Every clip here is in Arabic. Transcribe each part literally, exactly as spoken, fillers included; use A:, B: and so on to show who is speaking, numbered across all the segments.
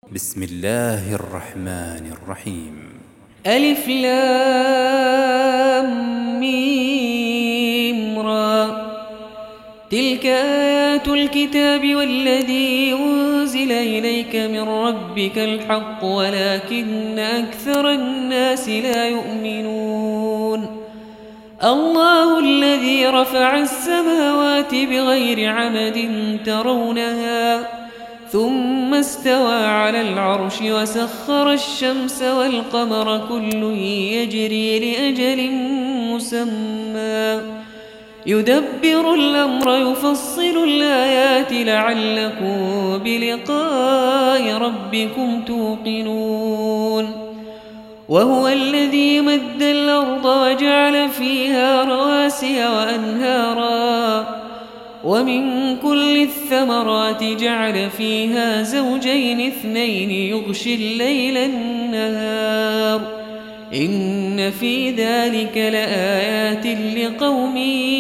A: بسم الله الرحمن الرحيم.
B: ألف لام ميم را. تلك آيات الكتاب والذي أنزل إليك من ربك الحق ولكن أكثر الناس لا يؤمنون. الله الذي رفع السماوات بغير عمد ترونها ثم استوى على العرش وسخر الشمس والقمر كل يجري لأجل مسمى يدبر الأمر يفصل الآيات لعلكم بلقاء ربكم توقنون. وهو الذي مد الأرض وجعل فيها رواسي وأنهارا ومن كل الثمرات جعل فيها زوجين اثنين يغشي الليل النهار إن في ذلك لآيات لقوم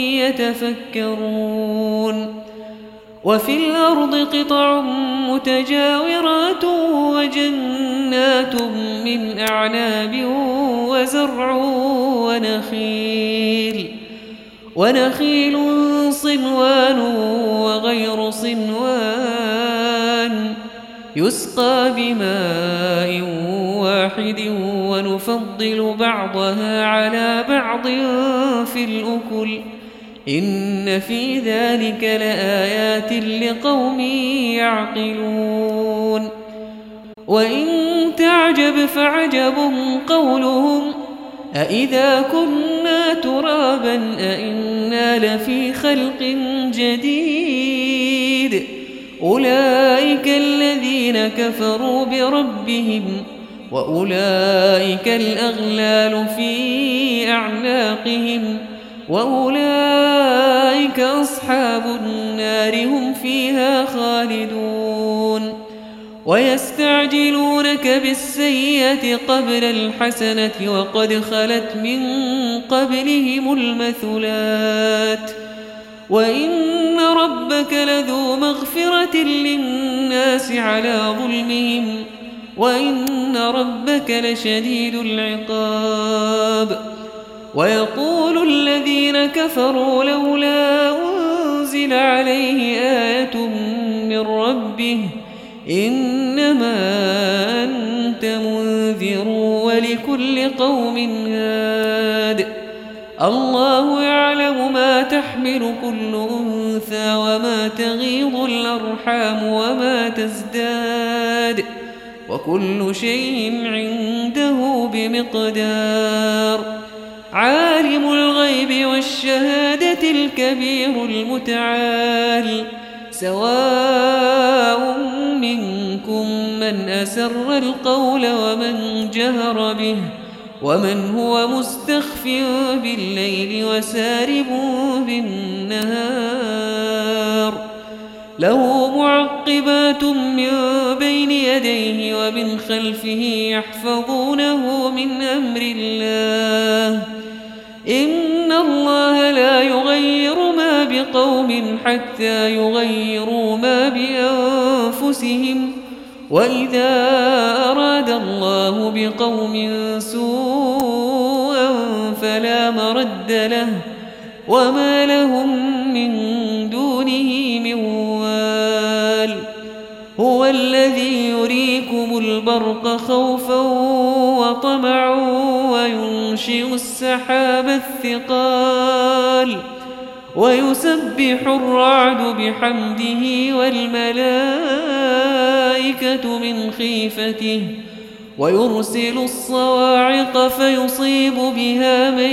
B: يتفكرون. وفي الأرض قطع متجاورات وجنات من أعناب وزرع ونخيل ونخيل صنوان وغير صنوان يسقى بماء واحد ونفضل بعضها على بعض في الأكل إن في ذلك لآيات لقوم يعقلون. وإن تعجب فعجب قولهم أإذا كنا ترابا أإنا لفي خلق جديد أولئك الذين كفروا بربهم وأولئك الأغلال في أعناقهم وأولئك أصحاب النار هم فيها خالدون. ويستعجلونك بالسيئة قبل الحسنة وقد خلت من قبلهم المثلات وإن ربك لذو مغفرة للناس على ظلمهم وإن ربك لشديد العقاب. ويقول الذين كفروا لولا أنزل عليه آية من ربه إنما أنت منذر ولكل قوم هاد. الله يعلم ما تحمل كل أنثى وما تغيض الأرحام وما تزداد وكل شيء عنده بمقدار. عالم الغيب والشهادة الكبير المتعال سواء منكم من أسر القول ومن جهر به ومن هو مستخف بالليل وسارب بالنهار. له معقبات من بين يديه ومن خلفه يحفظونه من أمر الله إن الله لا يغير ما بقوم حتى يغيروا ما بأنفسهم وإذا أراد الله بقوم سوءا فلا مرد له وما لهم من دونه من وال. هو الذي يريكم البرق خوفا وطمعا وينشئ السحاب الثقال ويسبح الرعد بحمده والملائكة من خيفته ويرسل الصواعق فيصيب بها من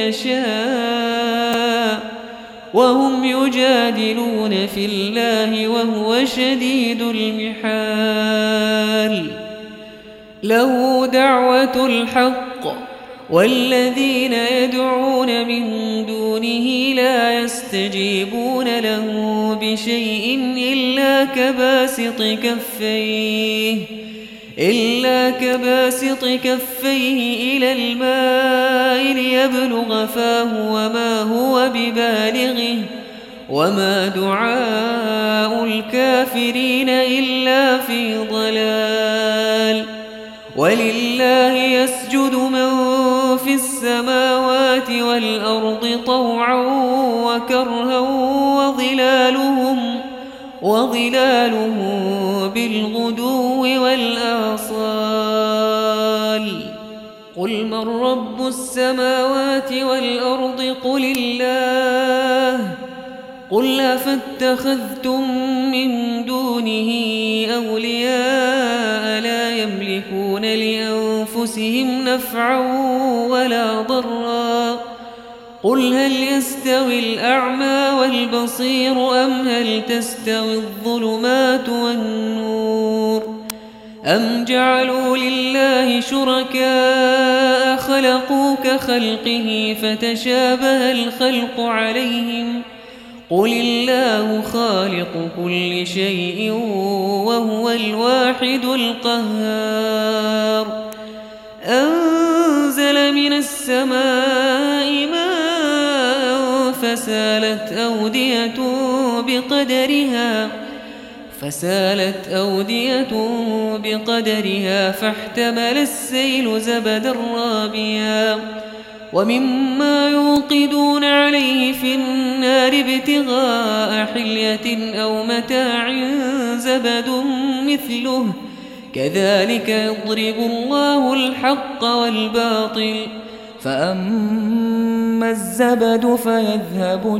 B: يشاء وهم يجادلون في الله وهو شديد المحال. له دعوة الحق والذين يدعون من دونه لا يستجيبون له بشيء إلا كباسط كفيه إلا كباسط كفيه إلى الماء ليبلغ فاه وما هو ببالغه وما دعاء الكافرين إلا في ضلال. ولله يسجد من في السماوات والأرض طوعا وكرها وظلالهم وظلالهم بالغدو والآصال قل من رب السماوات والأرض قل الله قل أفاتخذتم من دونه أولياء لا يملكون لأنفسهم نفعا ولا ضرا قل هل يستوي الأعمى والبصير أم هل تستوي الظلمات والنور أم جعلوا لله شركاء خلقوا كخلقه فتشابه الخلق عليهم قل الله خالق كل شيء وهو الواحد القهار أنزل من السماء ماء فسالت أودية بقدرها فسالت أودية بقدرها فاحتمل السيل زبدا رابيا ومما يوقدون عليه في النار ابتغاء حلية أو متاع زبد مثله كذلك يضرب الله الحق والباطل فأما الزبد فيذهب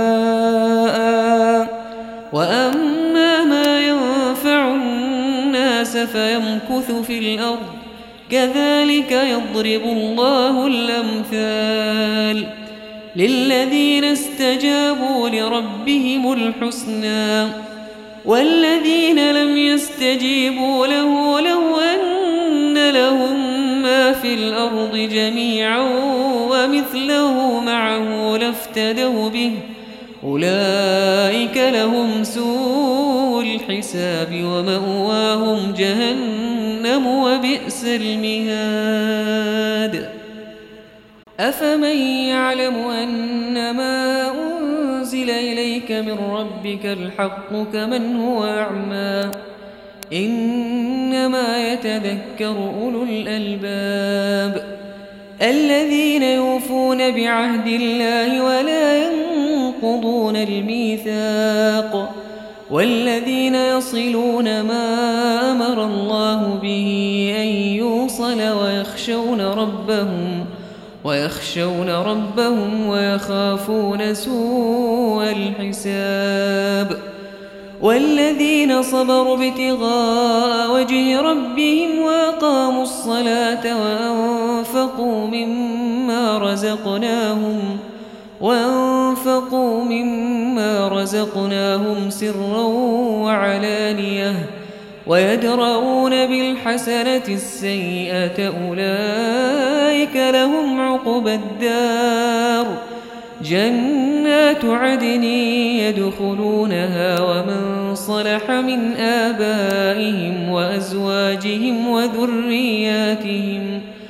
B: جفاء وأما ما ينفع الناس فيمكث في الأرض كذلك يضرب الله الأمثال للذين استجابوا لربهم الحسنى والذين لم يستجيبوا له لو أن لهم ما في الأرض جميعا ومثله معه لافتدوا به أولئك لهم سوء الحساب ومأواهم جهنم وبئس المهاد أفمن يعلم أنما أنزل إليك من ربك الحق كمن هو أعمى إنما يتذكر أولو الألباب الذين يوفون بعهد الله ولا ينقضون الميثاق والذين يصلون ما أمر الله به أن يوصل ويخشون ربهم ويخشون ربهم ويخافون سوء الحساب والذين صبروا ابتغاء وجه ربهم وأقاموا الصلاة وأنفقوا مما رزقناهم وأنفقوا مما رزقناهم سرا وعلانية ويدرؤون بالحسنة السيئة أولئك لهم عقبى الدار جنات عدن يدخلونها ومن صلح من آبائهم وأزواجهم وذرياتهم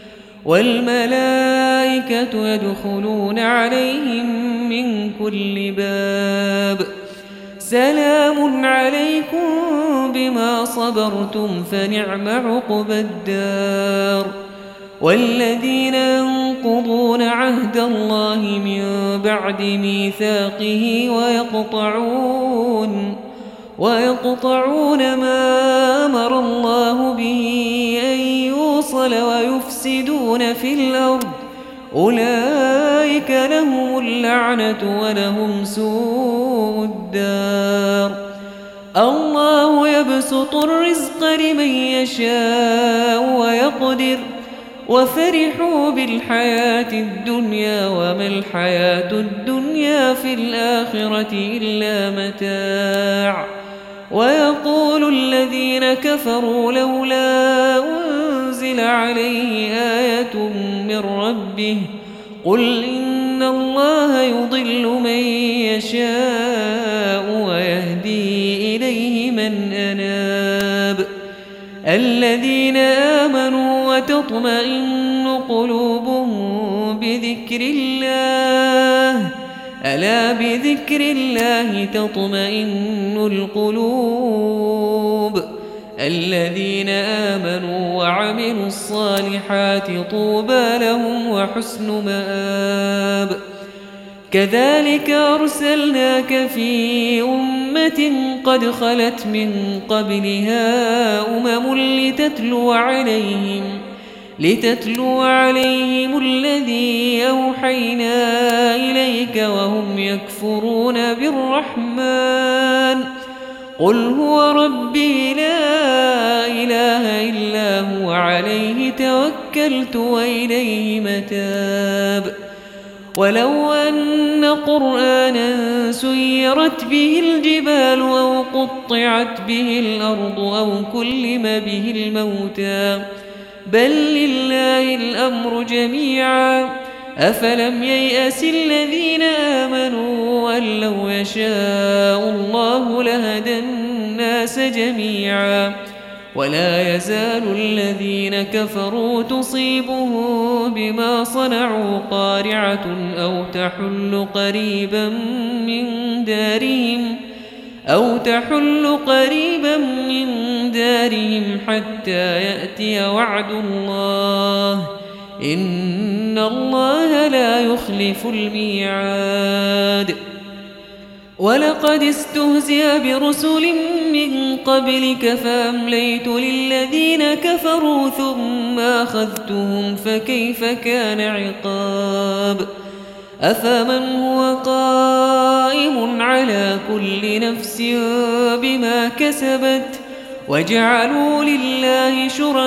B: والملائكة يدخلون عليهم من كل باب سلام عليكم بما صبرتم فنعم عقبى الدار والذين ينقضون عهد الله من بعد ميثاقه ويقطعون ويقطعون ما أمر الله به أن يوصل ويفسدون في الأرض أولئك لهم اللعنة ولهم سوء الدار الله يبسط الرزق لمن يشاء ويقدر وفرحوا بالحياة الدنيا وما الحياة الدنيا في الآخرة إلا متاع ويقول الذين كفروا لولا أنزل عليه آية من ربه قل إن الله يضل من يشاء ويهدي إليه من أناب الذين آمنوا وتطمئن قلوبهم بذكر الله ألا بذكر الله تطمئن القلوب الذين آمنوا وعملوا الصالحات طوبى لهم وحسن مآب. كذلك أرسلناك في أمة قد خلت من قبلها أمم لتتلو عليهم لتتلو عليهم الذي أوحينا إليك وهم يكفرون بالرحمن قل هو ربي لا إله إلا هو عليه توكلت وإليه متاب. ولو أن قرآنا سيرت به الجبال أو قطعت به الأرض أو كلم به الموتى بل لله الأمر جميعا أفلم ييأس الذين آمنوا أن لو يشاء الله لهدى الناس جميعا ولا يزال الذين كفروا تصيبهم بما صنعوا قارعة أو تحل قريبا من دارهم أو تحل قريبا من دارهم حتى يأتي وعد الله إن الله لا يخلف الميعاد. ولقد استهزئ برسل من قبلك فأمليت للذين كفروا ثم أخذتهم فكيف كان عقاب. أفمن هو قائم على كل نفس بما كسبت وجعلوا لله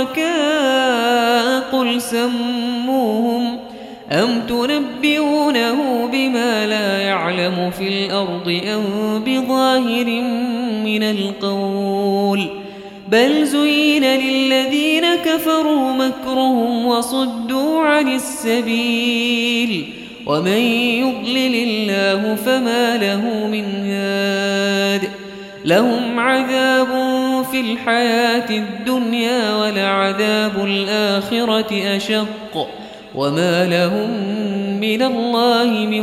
B: شركاء قل سموهم أم تنبئونه بما لا يعلم في الأرض أم بظاهر من القول بل زين للذين كفروا مكرهم وصدوا عن السبيل ومن يضلل الله فما له من هاد. لهم عذاب في الحياة الدنيا ولعذاب الآخرة أشق وما لهم من الله من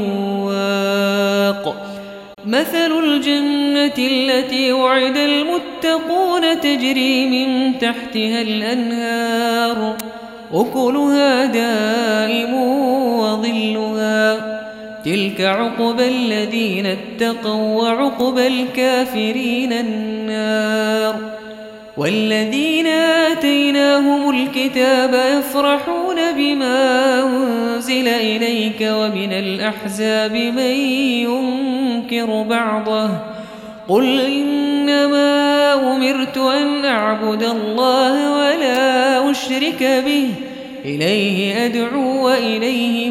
B: واق. مثل الجنة التي وعد المتقون تجري من تحتها الأنهار أكلها دائم وظلها تلك عقبى الذين اتقوا وعقبى الكافرين النار. والذين آتيناهم الكتاب يفرحون بما أنزل إليك ومن الأحزاب من ينكر بعضه قل إنما أمرت أن أعبد الله ولا أشرك به إليه أدعو وإليه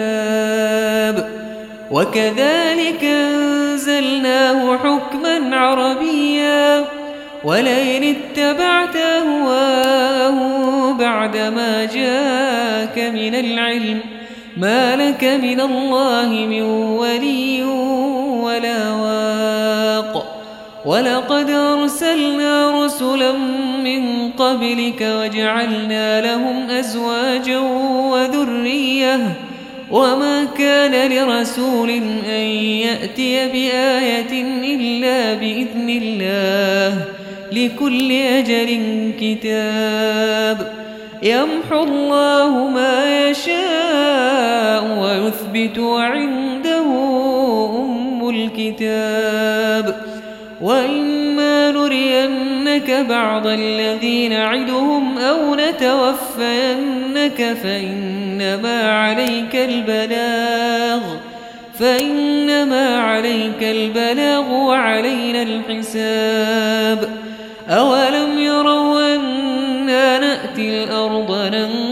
B: مآب. وكذلك أنزلناه حكما عربيا ولئن اتبعت أهواءهم بعدما جاءك من العلم ما لك من الله من ولي ولا واق. ولقد أرسلنا رسلا من قبلك وجعلنا لهم أزواجا وذرية وما كان لرسول أن يأتي بآية إلا بإذن الله لكل أجل كتاب. يمحو الله ما يشاء ويثبت وعنده أم الكتاب. وإما نرينك بعض الذين نعدهم أو نتوفينك فإنما عليك البلاغ فإنما عليك البلاغ وعلينا الحساب. أولم يروا أنا نأتي الأرض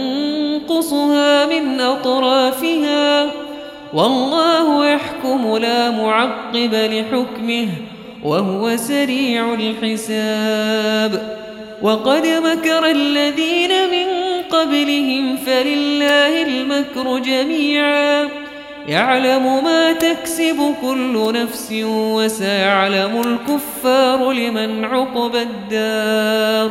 B: ننقصها من أطرافها والله يحكم لا معقب لحكمه وهو سريع الحساب. وقد مكر الذين من قبلهم فلله المكر جميعا يعلم ما تكسب كل نفس وسيعلم الكفار لمن عقبى الدار.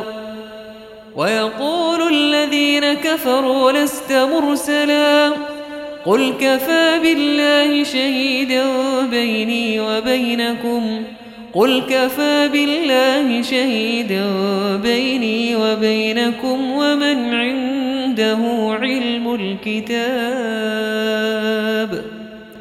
B: ويقول الذين كفروا لست مرسلا قل كفى بالله شهيدا بيني وبينكم قل كفى بالله شهيدا بيني وبينكم ومن عنده علم الكتاب